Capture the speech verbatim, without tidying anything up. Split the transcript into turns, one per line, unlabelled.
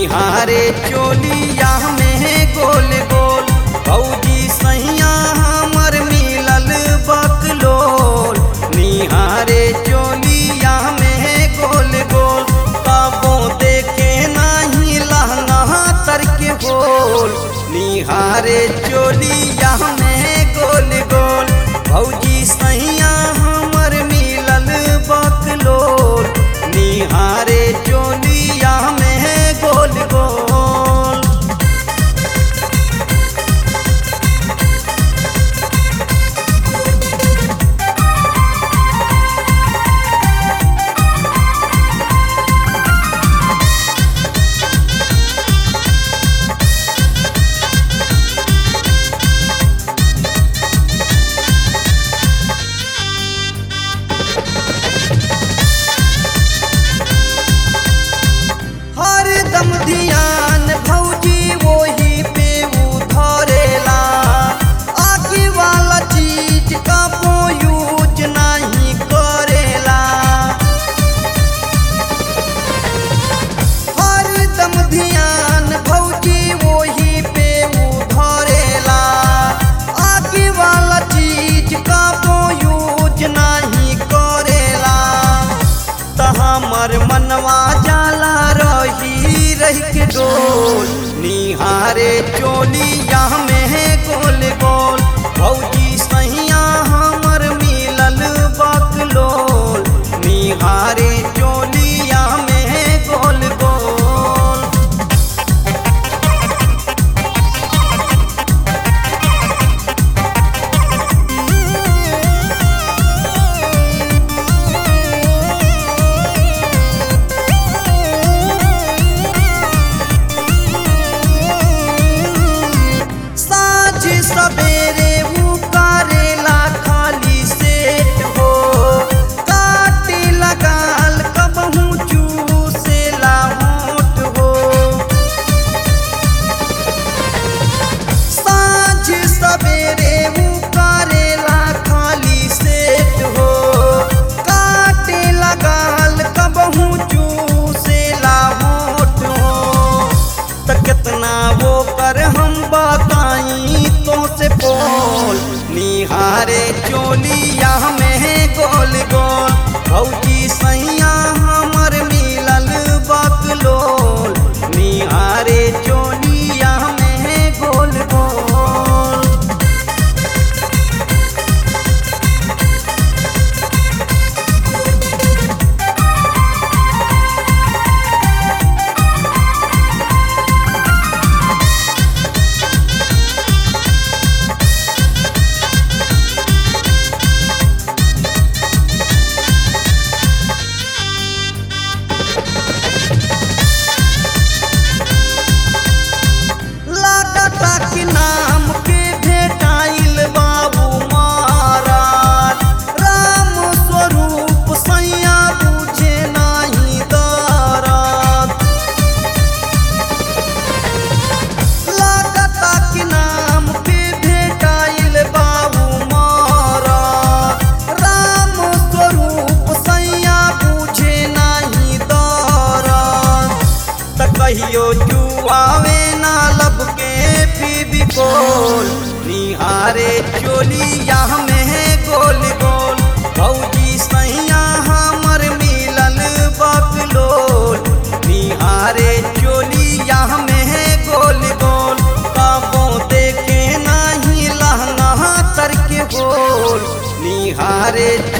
निहारे चोलिया में गोल गोल भौजी सैया हमर मिलल बकलोल। निहारे चोलिया में गोल गोल कबो देखे नहीं लहंगा तर के बोल। निहारे चोलिया में गोल गोल भौजी सैया हमर मिलल बकलोल। निहारे चोलिया में गोल गोल। हरदम ध्यान भौजी वही पे उधरेला। आगे वाला चीज कबो यूज नहीं करेला। हरदम ध्यान भौजी वही पे उधरेला। आगे वाला चीज कबो यूज नहीं करेला। त हमर मनवा जाला रही रही के डोल। निहारे चोलिया में गोल गोल भौजी सैया हमर मिलल बकलोल। निहारे चोलिया में गोल गोल। सवेरे वो करेला खाली सेट हो। काटे लगाल कबहू चूसेला होठ हो। साँझ सवेरे वो करेला खाली सेट हो। काटे लगाल कबहू चूसेला होठ हो। त कितना वो कर हम बताई तो से बोल। निहारे चोलिया में गोल गोल भौजी सैया हमर मिलल बकलोल। निहारे चोलिया में गोल गोल। के नाम के भेटाइल बाबू महाराज। राम स्वरूप सैया बुझे नहीं दरद। लागता के नाम के भेटाइल बाबू महाराज। राम स्वरूप सैया बुझे नहीं दरद। त कहियो जुआवे ना लब के बोल। निहारे चोलिया में गोल गोल भौजी सैया हमर मिलल बकलोल। निहारे चोलिया में गोल गोल कबो देखे नहीं लहंगा तर के बोल। निहारे